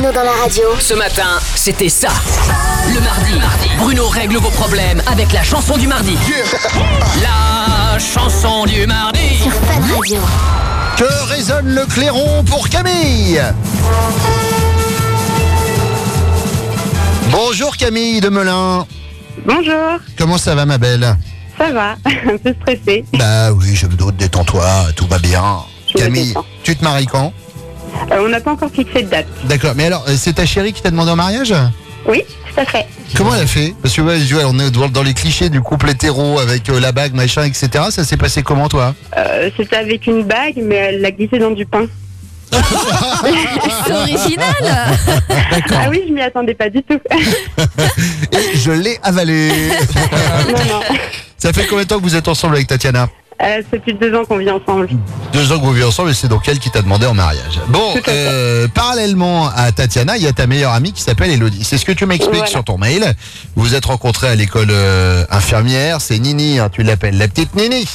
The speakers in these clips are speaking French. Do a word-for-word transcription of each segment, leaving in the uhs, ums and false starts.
Bruno dans la radio. Ce matin, c'était ça. Le mardi, Bruno règle vos problèmes avec la chanson du mardi. La chanson du mardi. Sur Fun Radio. Que résonne le clairon pour Camille. Bonjour Camille de Melun. Bonjour. Comment ça va ma belle? Ça va, un peu stressée. Bah oui, je me doute, détends-toi, tout va bien. Je Camille, tu te maries quand? euh, On n'a pas encore fixé de date. D'accord, mais alors, c'est ta chérie qui t'a demandé en mariage? Oui, tout à fait. Comment elle a fait? Parce que ouais, je vois, on est dans dans les clichés du couple hétéro avec euh, la bague, machin, et cetera. Ça s'est passé comment toi? Euh, C'était avec une bague, mais elle l'a glissée dans du pain. C'est original. Ah oui, je m'y attendais pas du tout. Et je l'ai avalé. non, non. Ça fait combien de temps que vous êtes ensemble avec Tatiana? Euh, c'est plus de deux ans qu'on vit ensemble. Deux ans que vous vivez ensemble et c'est donc elle qui t'a demandé en mariage. Bon, Tout à fait. euh, parallèlement à Tatiana, il y a ta meilleure amie qui s'appelle Elodie. C'est ce que tu m'expliques Voilà. sur ton mail. Vous vous êtes rencontrés à l'école euh, infirmière. C'est Nini, hein, tu l'appelles la petite Nini.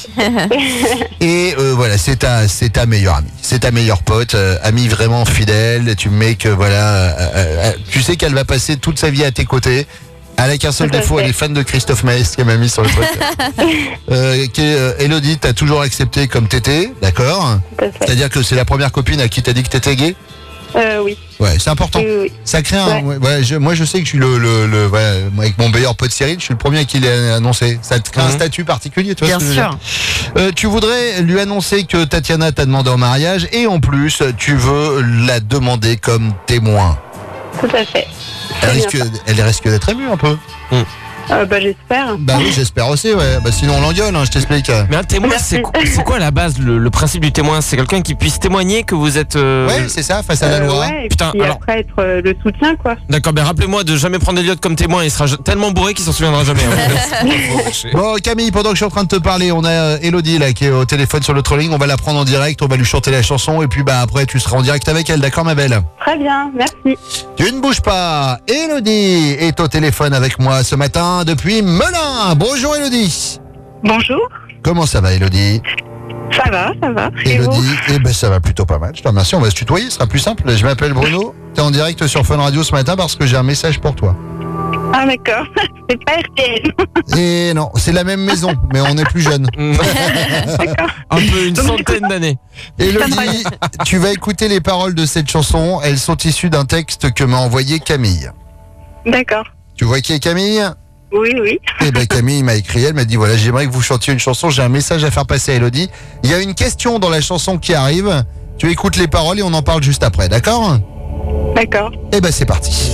Et euh, voilà, c'est ta, c'est ta meilleure amie. C'est ta meilleure pote, euh, amie vraiment fidèle. Tu mets que voilà, euh, euh, tu sais qu'elle va passer toute sa vie à tes côtés. Elle a qu'un seul Tout à défaut, fait. elle est fan de Christophe Maé, qui m'a mis sur le truc. euh, qui est, euh, Elodie, t'as toujours accepté comme t'étais, d'accord? Tout à fait. C'est-à-dire que c'est la première copine à qui t'as dit que t'étais gay? Euh, oui. Ouais, c'est important. Oui, oui, oui. Ça crée un. Ouais. Ouais, ouais, je- moi, je sais que je suis le. le, le ouais, moi, avec mon meilleur pote Cyril, je suis le premier à qui l'ai annoncé. Ça te crée un Mhm. statut particulier, tu vois Bien ce que je veux sûr. dire. Euh, tu voudrais lui annoncer que Tatiana t'a demandé en mariage et en plus, tu veux la demander comme témoin. Tout à fait. Elle C'est risque, bien elle risque d'être émue un peu. ça. Euh, bah, j'espère. Bah oui, j'espère aussi, ouais. Bah sinon, on l'engueule, hein, je t'explique. Mais un témoin, Merci. c'est quoi, c'est quoi à la base le, le principe du témoin? C'est quelqu'un qui puisse témoigner que vous êtes. euh, Ouais, c'est ça, face à la Euh, loi. ouais, et Putain, puis alors- après être euh, le soutien, quoi. D'accord, ben rappelez-moi de jamais prendre Elliot comme témoin. Il sera j- tellement bourré qu'il s'en souviendra jamais. hein. Bon Camille, pendant que je suis en train de te parler, on a euh, Elodie là qui est au téléphone sur le trolling, on va la prendre en direct, on va lui chanter la chanson et puis bah après tu seras en direct avec elle, d'accord ma belle? Très bien, merci. Tu ne bouges pas, Elodie est au téléphone avec moi ce matin depuis Melun. Bonjour Elodie. Bonjour. Comment ça va Elodie? Ça va, ça va. Et vous? Elodie, eh ben ça va plutôt pas mal, je te remercie, on va se tutoyer, ce sera plus simple. Je m'appelle Bruno, t'es en direct sur Fun Radio ce matin parce que j'ai un message pour toi. Ah, d'accord. C'est pas R T L. Et non, c'est la même maison, mais on est plus jeunes. D'accord. Un peu une centaine d'années. Elodie, tu vas écouter les paroles de cette chanson. Elles sont issues d'un texte que m'a envoyé Camille. D'accord. Tu vois qui est Camille? Oui, oui. Eh ben Camille m'a écrit, elle m'a dit voilà, j'aimerais que vous chantiez une chanson, j'ai un message à faire passer à Elodie. Il y a une question dans la chanson qui arrive. Tu écoutes les paroles et on en parle juste après, d'accord? D'accord. Eh ben c'est parti.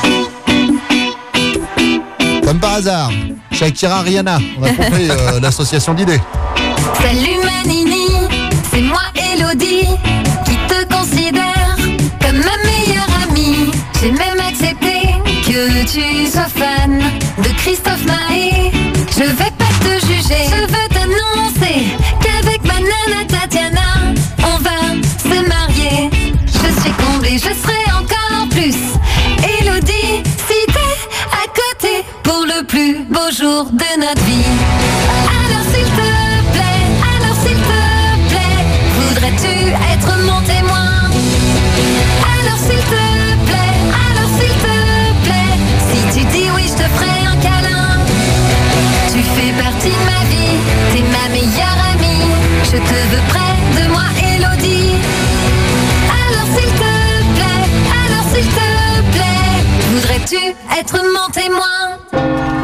Comme par hasard, Shakira Rihanna, on a compris euh, l'association d'idées. Salut Manini, c'est moi Elodie qui te considère comme ma meilleure amie. J'ai même accepté que tu sois fan de Christophe Maé. Je vais pas te juger, je veux t'annoncer qu'avec ma nana Tatiana, on va se marier. Je suis comblée, je serai encore plus Elodie si t'es à côté pour le plus beau jour de notre vie. Alors s'il te plaît, alors s'il te plaît, voudrais-tu être mon témoin? Alors s'il te plaît, alors s'il te plaît, si tu dis oui, je te ferai un câlin. Tu fais partie de ma vie, t'es ma meilleure amie. Je te veux près de moi, Elodie. Alors s'il te plaît, alors s'il te plaît, voudrais-tu être mon témoin?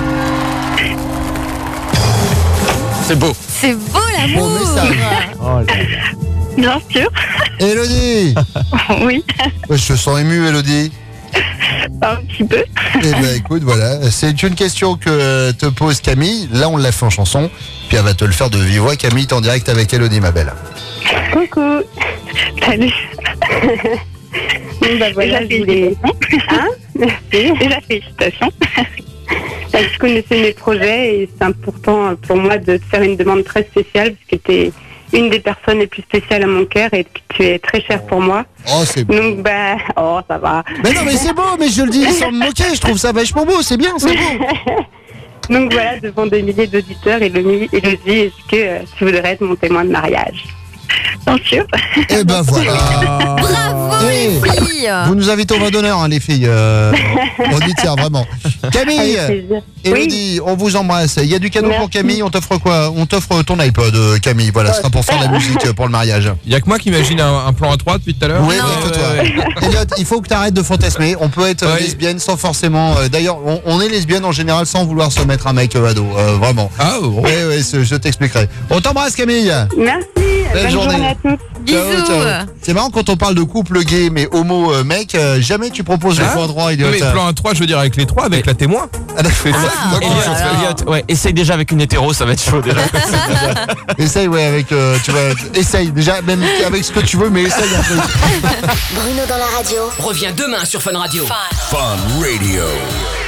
C'est beau. C'est beau Bon l'amour. message. Bien sûr. Elodie, Oui. je te sens ému Elodie. Un petit peu. Eh ben écoute, voilà, c'est une question que te pose Camille. Là, on l'a fait en chanson, puis elle va te le faire de vive voix. Camille, t'es en direct avec Elodie, ma belle. Coucou. Salut. Bon, bah voilà, je voulais... Hein? Merci. Déjà, félicitations. Je connaissais mes projets et c'est important pour moi de te faire une demande très spéciale parce que tu es une des personnes les plus spéciales à mon cœur et que tu es très chère pour moi. Oh, c'est beau. Donc, bah, oh, ça va. Mais non, mais c'est beau, mais je le dis sans me moquer. Je trouve ça vachement beau, c'est bien, c'est beau. Donc voilà, devant des milliers d'auditeurs, Elodie, Elodie, est-ce que euh, tu voudrais être mon témoin de mariage? Bien sûr. Eh ben voilà. Bravo Eh, les filles. Vous vous nous invitez au vin d'honneur, hein, les filles. Euh, on y tient vraiment. Camille, Elodie, oui. On vous embrasse. Il y a du cadeau Merci. Pour Camille. On t'offre quoi? On t'offre ton iPod, Camille. Voilà, ce sera pour faire de la musique pour le mariage. Il y a que moi qui imagine un, un plan à trois depuis tout à l'heure. Oui, ouais, que toi. Ouais, ouais. Elliot, il faut que tu arrêtes de fantasmer. On peut être ouais. lesbienne sans forcément. Euh, D'ailleurs, on, on est lesbienne en général sans vouloir se mettre un mec euh, ado. Euh, vraiment. Ah bon. Oui, oui, je t'expliquerai. On t'embrasse, Camille. Merci. Belle Bonne journée. journée à tous. Bisous. Ciao, ciao. C'est marrant quand on parle de couple gay mais homo euh, mec, euh, jamais tu proposes ah, le point droit. Non mais plan à trois, je veux dire avec les trois, avec la témoin. Ah, d'accord. Ah, Elliot, Elliot, ouais, essaye déjà avec une hétéro, ça va être chaud déjà. Essaye ouais avec, euh, tu vois, essaye déjà même avec ce que tu veux, mais essaye un peu. Bruno dans la radio revient demain sur Fun Radio. Fun, Fun Radio.